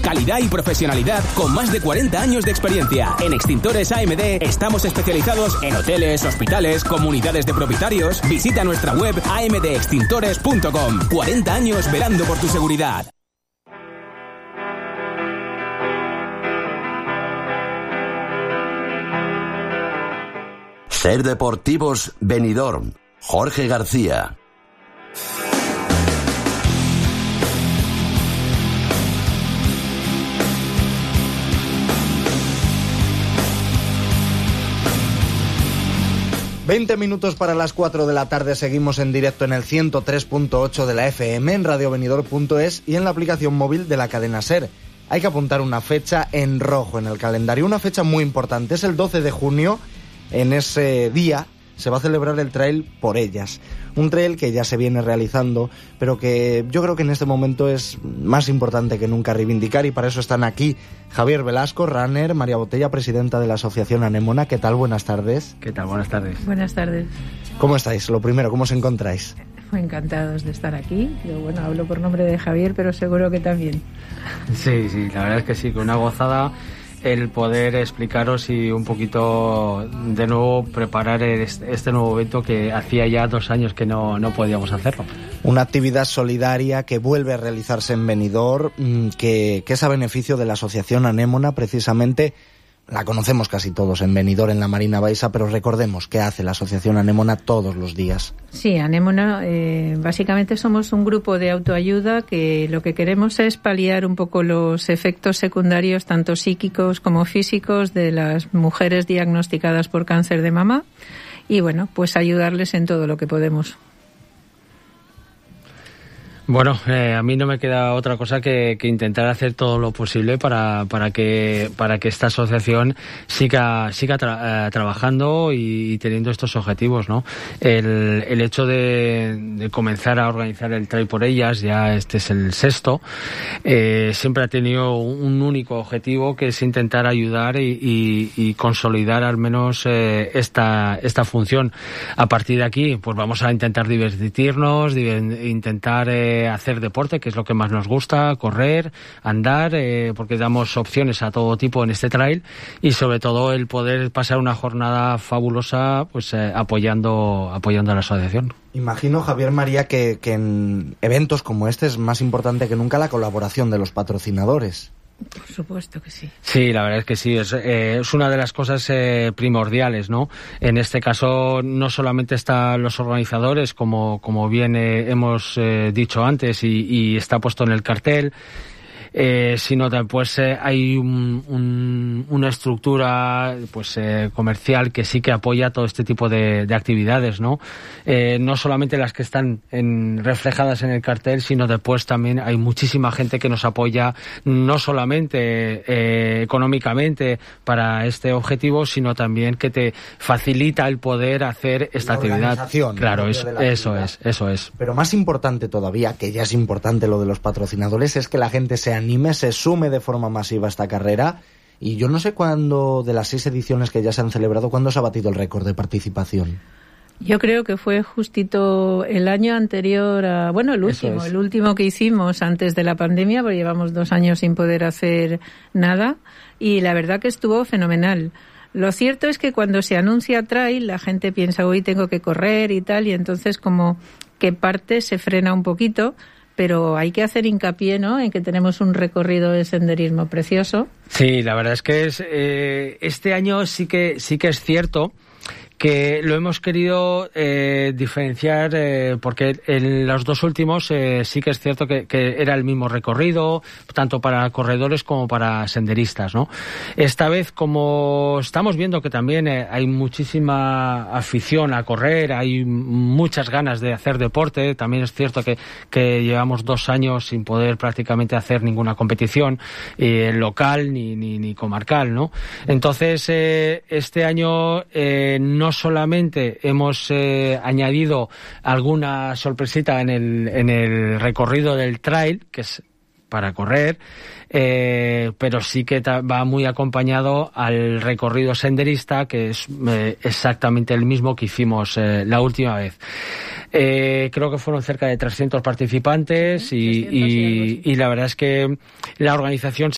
calidad y profesionalidad con más de 40 años de experiencia. En Extintores AMD estamos especializados en hoteles, hospitales, comunidades de propietarios. Visita nuestra web amdextintores.com. 40 años velando por tu seguridad. Ser Deportivos Benidorm. Jorge García. ...20 minutos para las 4 de la tarde... ...seguimos en directo en el 103.8 de la FM... ...en radiovenidor.es... ...y en la aplicación móvil de la cadena SER. Hay que apuntar una fecha en rojo en el calendario... ...una fecha muy importante... ...es el 12 de junio... ...en ese día... ...se va a celebrar el Trail Por Ellas... ...un trail que ya se viene realizando... ...pero que yo creo que en este momento es... ...más importante que nunca reivindicar... ...y para eso están aquí... Javier Velasco, runner, María Botella, presidenta de la Asociación Anémona. ¿Qué tal? Buenas tardes. ¿Qué tal? Buenas tardes. Buenas tardes. ¿Cómo estáis? Lo primero, ¿cómo os encontráis? Muy encantados de estar aquí. Yo, bueno, hablo por nombre de Javier, pero seguro que también. Sí, la verdad es que sí, que una gozada el poder explicaros y un poquito de nuevo preparar este nuevo evento que hacía ya 2 años que no podíamos hacerlo. Una actividad solidaria que vuelve a realizarse en Benidorm, que es a beneficio de la Asociación Anémona, precisamente. La conocemos casi todos en Benidorm, en la Marina Baixa, pero recordemos qué hace la Asociación Anémona todos los días. Sí, Anémona, básicamente somos un grupo de autoayuda que lo que queremos es paliar un poco los efectos secundarios, tanto psíquicos como físicos, de las mujeres diagnosticadas por cáncer de mama y, bueno, pues ayudarles en todo lo que podemos. Bueno, a mí no me queda otra cosa que intentar hacer todo lo posible para que esta asociación siga trabajando y teniendo estos objetivos, ¿no? El hecho de comenzar a organizar el Trail Por Ellas, ya este es el 6º, siempre ha tenido un único objetivo, que es intentar ayudar y consolidar al menos esta función. A partir de aquí, pues vamos a intentar divertirnos, intentar hacer deporte, que es lo que más nos gusta, correr, andar, porque damos opciones a todo tipo en este trail, y sobre todo el poder pasar una jornada fabulosa, pues apoyando a la asociación. Imagino, Javier, María, que en eventos como este es más importante que nunca la colaboración de los patrocinadores. Por supuesto que sí. Sí, la verdad es que sí, es una de las cosas primordiales, ¿no? En este caso no solamente están los organizadores, como bien hemos dicho antes, y está puesto en el cartel, sino después hay una estructura pues comercial que sí que apoya todo este tipo de actividades, ¿no? No solamente las que están reflejadas en el cartel, sino después también hay muchísima gente que nos apoya, no solamente económicamente para este objetivo, sino también que te facilita el poder hacer esta actividad. Claro, eso es. Pero más importante todavía, que ya es importante lo de los patrocinadores, es que la gente se anime, se sume de forma masiva a esta carrera. Y yo no sé cuándo, de las 6 ediciones que ya se han celebrado, ¿cuándo se ha batido el récord de participación? Yo creo que fue justito el año anterior el último que hicimos antes de la pandemia, porque llevamos 2 años sin poder hacer nada, y la verdad que estuvo fenomenal. Lo cierto es que cuando se anuncia trail, la gente piensa, hoy tengo que correr y tal, y entonces como que parte se frena un poquito, pero hay que hacer hincapié, ¿no?, en que tenemos un recorrido de senderismo precioso. Sí, la verdad es que este año sí que es cierto que lo hemos querido diferenciar porque en los 2 últimos sí que es cierto que era el mismo recorrido, tanto para corredores como para senderistas, ¿no? Esta vez, como estamos viendo que también hay muchísima afición a correr, hay muchas ganas de hacer deporte, también es cierto que llevamos 2 años sin poder prácticamente hacer ninguna competición local ni comarcal, ¿no? Entonces, este año no solamente hemos añadido alguna sorpresita en el recorrido del trail, que es para correr, pero sí que va muy acompañado al recorrido senderista, que es exactamente el mismo que hicimos la última vez. Creo que fueron cerca de 300 participantes y la verdad es que la organización